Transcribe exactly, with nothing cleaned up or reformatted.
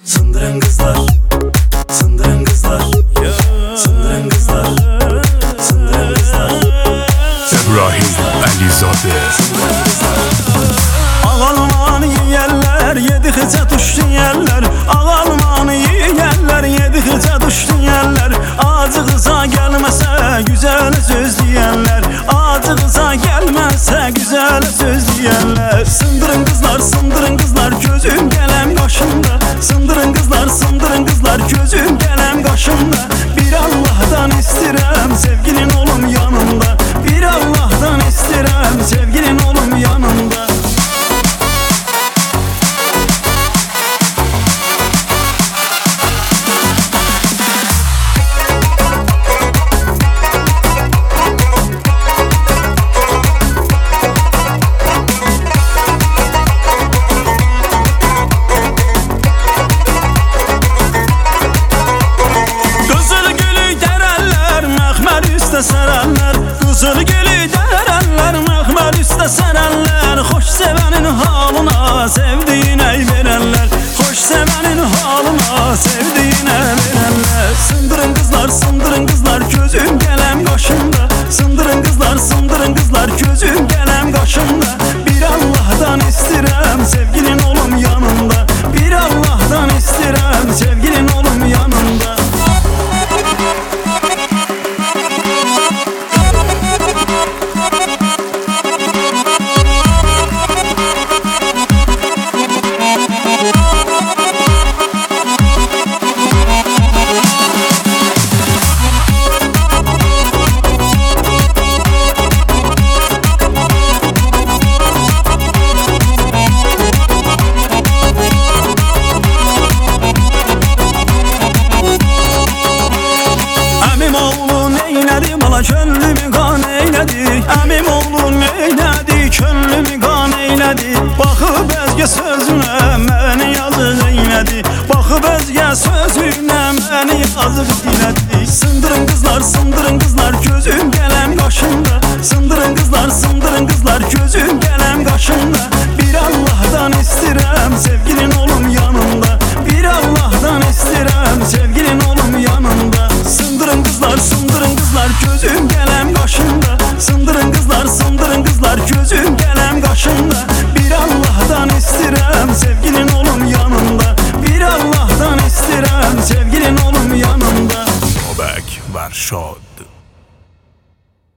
Sındırın kızlar, sındırın kızlar, sındırın kızlar, sındırın kızlar. İbrahim Əlizade. Ağalmanı yiyerler, yedikçe tuştu yerler. Ağalmanı yiyerler, yedikçe tuştu yerler. Acı kıza gelmese güzel söz diyenler. Acı kıza gelmese güzel söz diyenler. Sındırın kızlar, sındırın kızlar, gözüm gelem kaşımda. Sındırın kızlar, sındırın kızlar, gözüm gelem kaşımda. Bir Allah'tan istirem, sevgilin olum yanımda. Bir Allah'tan istirem, sevgilin olum yanımda. Sararlar, kızıl gülü dererler, mehmel üstte sararlar. Hoş sevenin halına, sevdiğine verenler. Hoş sevenin halına, sevdiğine verenler. Sındırın kızlar, sındırın kızlar, gözüm gelem kaşımda. Sındırın kızlar, sındırın kızlar, gözüm gelem kaşımda. Bir Allah'tan istirem, sevgilin olum yanımda. Bir Allah'tan istirem, sevgilin olum yanımda. Könlümü kan eyledi, əmim oğlum eyledi, könlümü kan eyledi. Baxıb özgə sözünə məni yazıq eyledi, baxıb özgə sözünə məni yazıq dilədi. Sındırın kızlar, sındırın kızlar, gözüm gələm qaşımda. Sındırın kızlar, sındırın kızlar, gözüm gələm qaşımda. Bir Allah'tan istirəm, sevgilin olum yanımda. Bir Allah'tan istirəm, sevgilin olum yanımda. Sındırın kızlar, sındırın kızlar, gözüm gelem kaşımda. Sındırın kızlar, sındırın kızlar, gözüm gelem kaşımda. Bir Allah'tan istirem, sevgilin olum yanımda. Bir Allah'tan istirem, sevgilin olum yanımda. Bobek Varşov.